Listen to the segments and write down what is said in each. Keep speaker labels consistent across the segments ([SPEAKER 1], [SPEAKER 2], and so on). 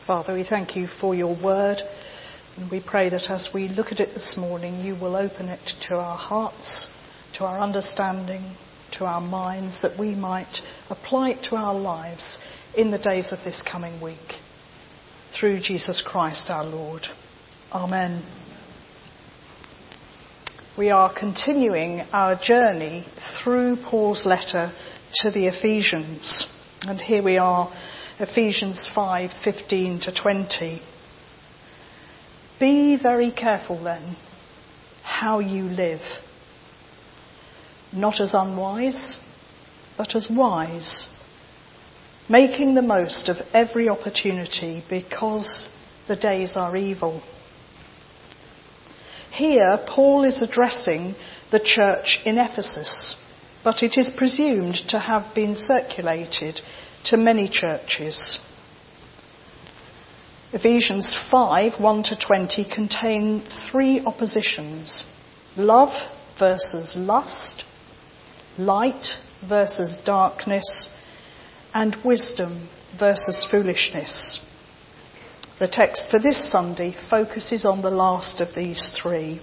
[SPEAKER 1] Father, we thank you for your word, and we pray that as we look at it this morning, you will open it to our hearts, to our understanding, to our minds, that we might apply it to our lives in the days of this coming week. Through Jesus Christ our Lord. Amen. We are continuing our journey through Paul's letter to the Ephesians. And here we are, Ephesians 5:15 to 20. Be very careful then how you live, not as unwise, but as wise, making the most of every opportunity because the days are evil. Here, Paul is addressing the church in Ephesus, but it is presumed to have been circulated to many churches. Ephesians 5:1 to 20 contain three oppositions: love versus lust, light versus darkness, and wisdom versus foolishness. The text for this Sunday focuses on the last of these three.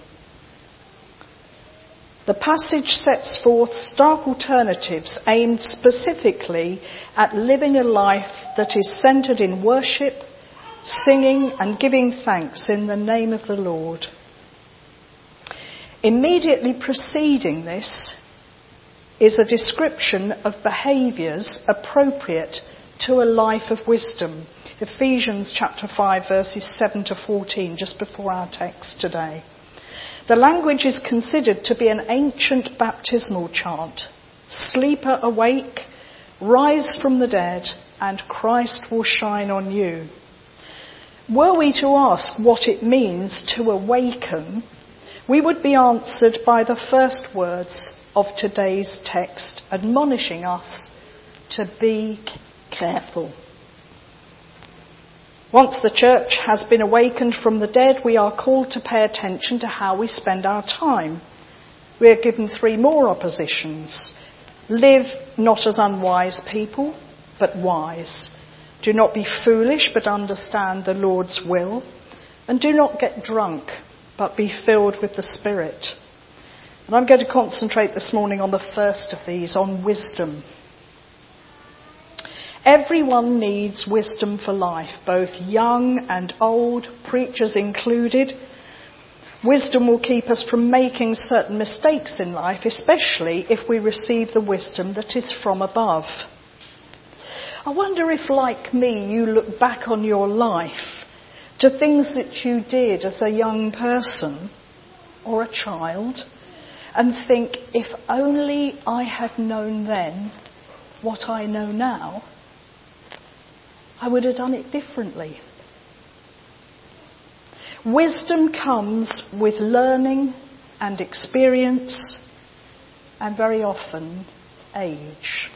[SPEAKER 1] The passage sets forth stark alternatives aimed specifically at living a life that is centred in worship, singing and giving thanks in the name of the Lord. Immediately preceding this is a description of behaviours appropriate to a life of wisdom. Ephesians chapter 5 verses 7 to 14, just before our text today. The language is considered to be an ancient baptismal chant. Sleeper awake, rise from the dead, and Christ will shine on you. Were we to ask what it means to awaken, we would be answered by the first words of today's text, admonishing us to be careful. Once the church has been awakened from the dead, we are called to pay attention to how we spend our time. We are given three more oppositions. Live not as unwise people, but wise. Do not be foolish, but understand the Lord's will. And do not get drunk, but be filled with the Spirit. And I'm going to concentrate this morning on the first of these, on wisdom. Everyone needs wisdom for life, both young and old, preachers included. Wisdom will keep us from making certain mistakes in life, especially if we receive the wisdom that is from above. I wonder if, like me, you look back on your life to things that you did as a young person or a child and think, if only I had known then what I know now, I would have done it differently. Wisdom comes with learning and experience, and very often age.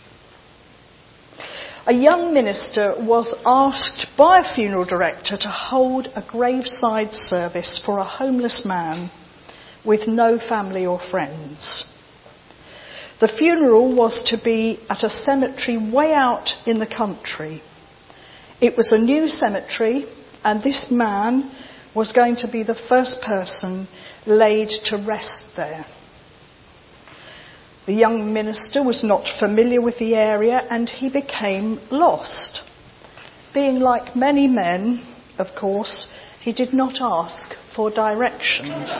[SPEAKER 1] A young minister was asked by a funeral director to hold a graveside service for a homeless man with no family or friends. The funeral was to be at a cemetery way out in the country. It was a new cemetery, and this man was going to be the first person laid to rest there. The young minister was not familiar with the area, and he became lost. Being like many men, of course, he did not ask for directions.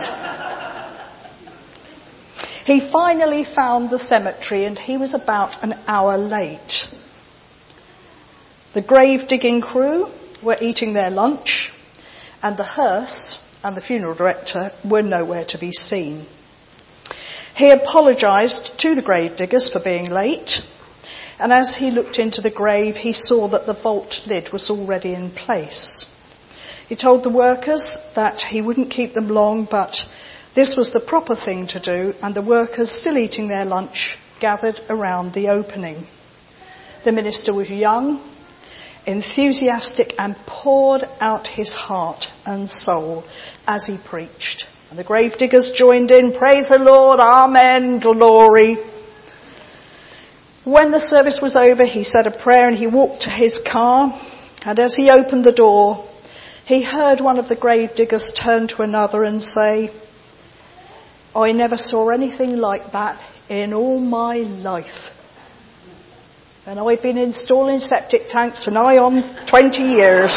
[SPEAKER 1] He finally found the cemetery, and he was about an hour late. The grave digging crew were eating their lunch, and the hearse and the funeral director were nowhere to be seen. He apologised to the grave diggers for being late, and as he looked into the grave, he saw that the vault lid was already in place. He told the workers that he wouldn't keep them long, but this was the proper thing to do, and the workers, still eating their lunch, gathered around the opening. The minister was young, enthusiastic, and poured out his heart and soul as he preached. And the gravediggers joined in, praise the Lord, amen, glory. When the service was over, he said a prayer and he walked to his car. And as he opened the door, he heard one of the grave diggers turn to another and say, "I never saw anything like that in all my life." And I've been installing septic tanks for nigh on 20 years.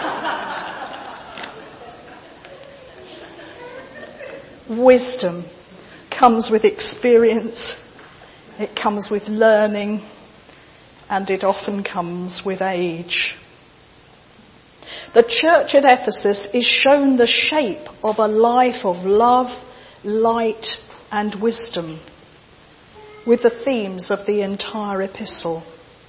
[SPEAKER 1] Wisdom comes with experience, it comes with learning, and it often comes with age. The church at Ephesus is shown the shape of a life of love, light, and wisdom, with the themes of the entire epistle.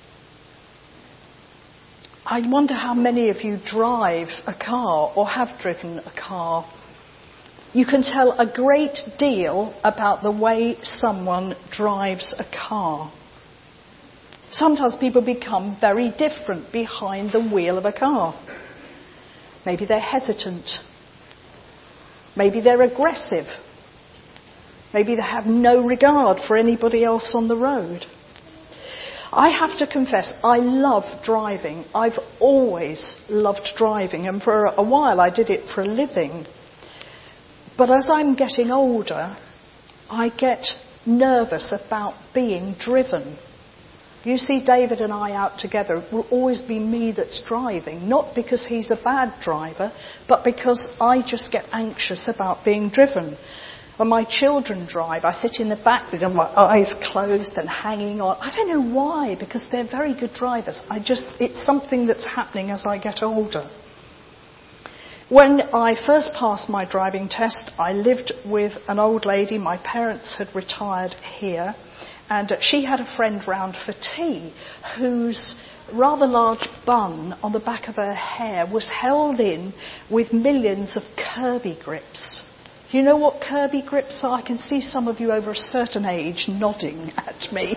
[SPEAKER 1] I wonder how many of you drive a car or have driven a car. You can tell a great deal about the way someone drives a car. Sometimes people become very different behind the wheel of a car. Maybe they're hesitant. Maybe they're aggressive. Maybe they have no regard for anybody else on the road. I have to confess, I love driving. I've always loved driving, and for a while I did it for a living. But as I'm getting older, I get nervous about being driven. You see David and I out together, it will always be me that's driving, not because he's a bad driver, but because I just get anxious about being driven. When my children drive, I sit in the back with them, my eyes closed and hanging on. I don't know why, because they're very good drivers. It's something that's happening as I get older. When I first passed my driving test, I lived with an old lady. My parents had retired here, and she had a friend round for tea whose rather large bun on the back of her hair was held in with millions of Kirby grips. Do you know what Kirby grips are? I can see some of you over a certain age nodding at me.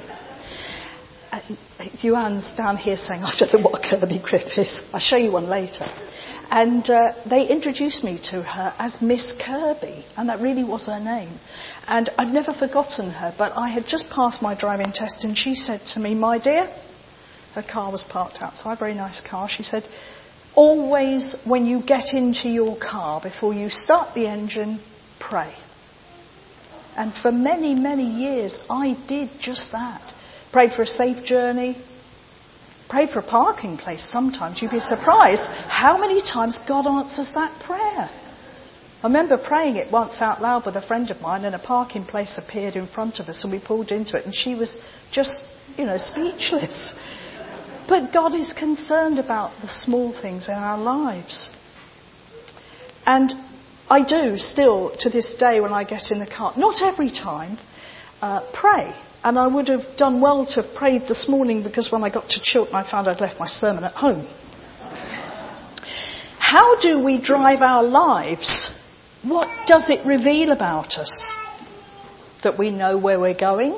[SPEAKER 1] Yuan's down here saying, "I don't know what a Kirby grip is." I'll show you one later. And they introduced me to her as Miss Kirby, and that really was her name. And I've never forgotten her, but I had just passed my driving test, and she said to me, "My dear," her car was parked outside, very nice car, she said, "always when you get into your car, before you start the engine, pray." And for many, many years, I did just that. Prayed for a safe journey. Prayed for a parking place sometimes. You'd be surprised how many times God answers that prayer. I remember praying it once out loud with a friend of mine, and a parking place appeared in front of us, and we pulled into it, and she was just, speechless. But God is concerned about the small things in our lives. And I do still, to this day, when I get in the car, not every time, pray. And I would have done well to have prayed this morning, because when I got to Chiltern, I found I'd left my sermon at home. How do we drive our lives? What does it reveal about us? That we know where we're going?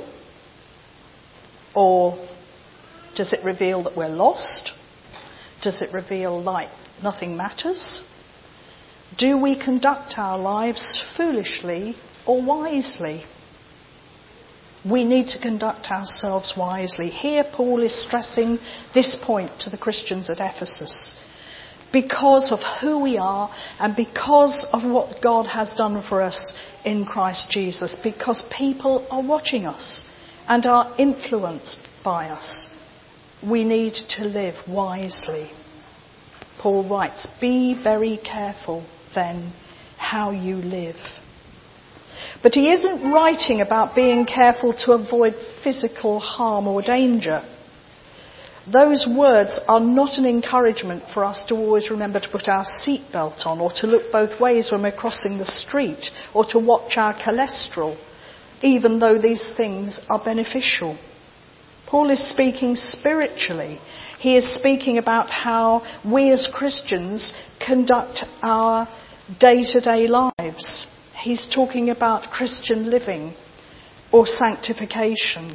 [SPEAKER 1] Or does it reveal that we're lost? Does it reveal like nothing matters? Do we conduct our lives foolishly or wisely? We need to conduct ourselves wisely. Here Paul is stressing this point to the Christians at Ephesus. Because of who we are and because of what God has done for us in Christ Jesus. Because people are watching us and are influenced by us. We need to live wisely. Paul writes, "Be very careful then how you live." But he isn't writing about being careful to avoid physical harm or danger. Those words are not an encouragement for us to always remember to put our seatbelt on, or to look both ways when we're crossing the street, or to watch our cholesterol, even though these things are beneficial. Paul is speaking spiritually. He is speaking about how we as Christians conduct our day-to-day lives. He's talking about Christian living or sanctification.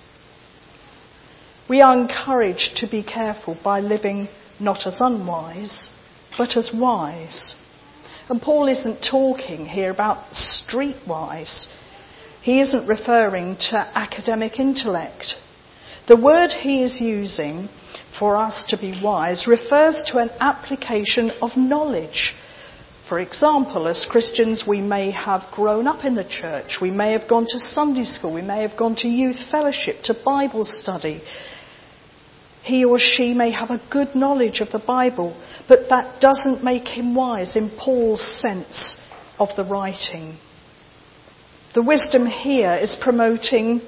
[SPEAKER 1] We are encouraged to be careful by living not as unwise, but as wise. And Paul isn't talking here about streetwise. He isn't referring to academic intellect. The word he is using for us to be wise refers to an application of knowledge. For example, as Christians, we may have grown up in the church, we may have gone to Sunday school, we may have gone to youth fellowship, to Bible study. He or she may have a good knowledge of the Bible, but that doesn't make him wise in Paul's sense of the writing. The wisdom he is promoting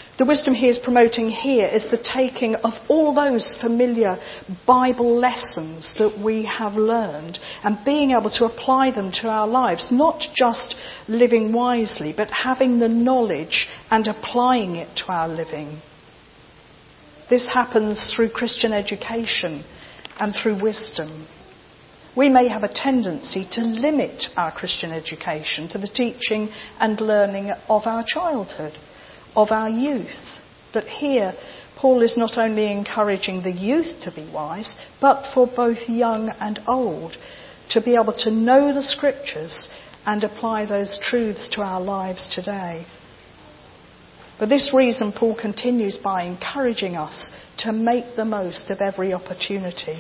[SPEAKER 1] here is the taking of all those familiar Bible lessons that we have learned and being able to apply them to our lives, not just living wisely, but having the knowledge and applying it to our living. This happens through Christian education and through wisdom. We may have a tendency to limit our Christian education to the teaching and learning of our childhood, of our youth. But here, Paul is not only encouraging the youth to be wise, but for both young and old, to be able to know the scriptures and apply those truths to our lives today. For this reason, Paul continues by encouraging us to make the most of every opportunity.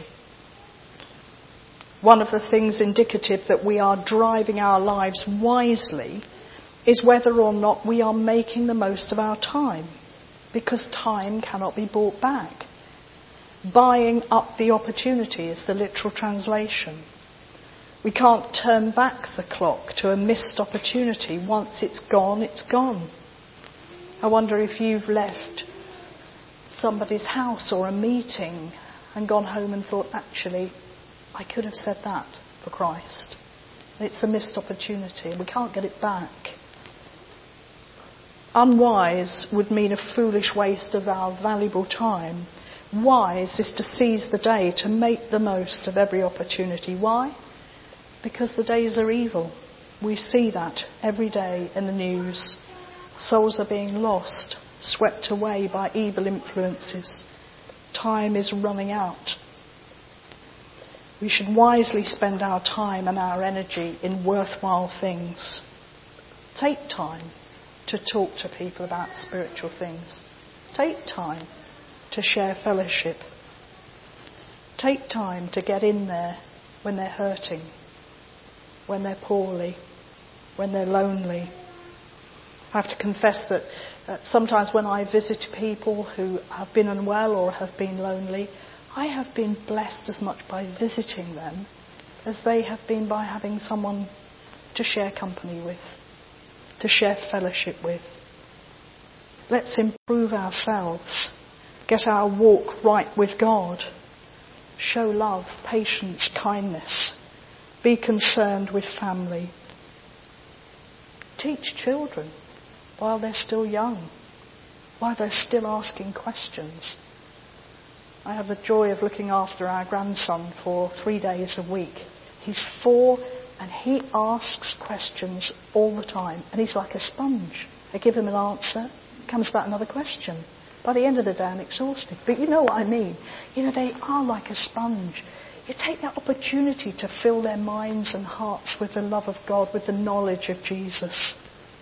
[SPEAKER 1] One of the things indicative that we are driving our lives wisely is whether or not we are making the most of our time, because time cannot be bought back. Buying up the opportunity is the literal translation. We can't turn back the clock to a missed opportunity. Once it's gone, it's gone. I wonder if you've left somebody's house or a meeting and gone home and thought, actually, I could have said that for Christ. It's a missed opportunity. We can't get it back. Unwise would mean a foolish waste of our valuable time. Wise is to seize the day, to make the most of every opportunity. Why? Because the days are evil. We see that every day in the news. Souls are being lost, swept away by evil influences. Time is running out. We should wisely spend our time and our energy in worthwhile things. Take time to talk to people about spiritual things. Take time to share fellowship. Take time to get in there when they're hurting, when they're poorly, when they're lonely. I have to confess that sometimes when I visit people who have been unwell or have been lonely, I have been blessed as much by visiting them as they have been by having someone to share company with, to share fellowship with. Let's improve ourselves, get our walk right with God, show love, patience, kindness, be concerned with family. Teach children while they're still young, while they're still asking questions. I have the joy of looking after our grandson for 3 days a week. He's 4 and he asks questions all the time. And he's like a sponge. I give him an answer, comes back another question. By the end of the day, I'm exhausted. But you know what I mean. You know, they are like a sponge. You take that opportunity to fill their minds and hearts with the love of God, with the knowledge of Jesus.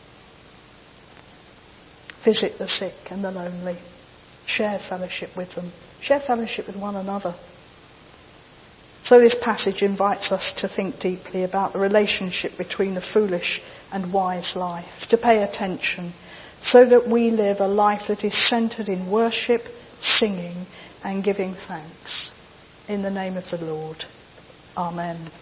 [SPEAKER 1] Visit the sick and the lonely. Share fellowship with them. Share fellowship with one another. So this passage invites us to think deeply about the relationship between the foolish and wise life, to pay attention, so that we live a life that is centred in worship, singing and giving thanks. In the name of the Lord. Amen.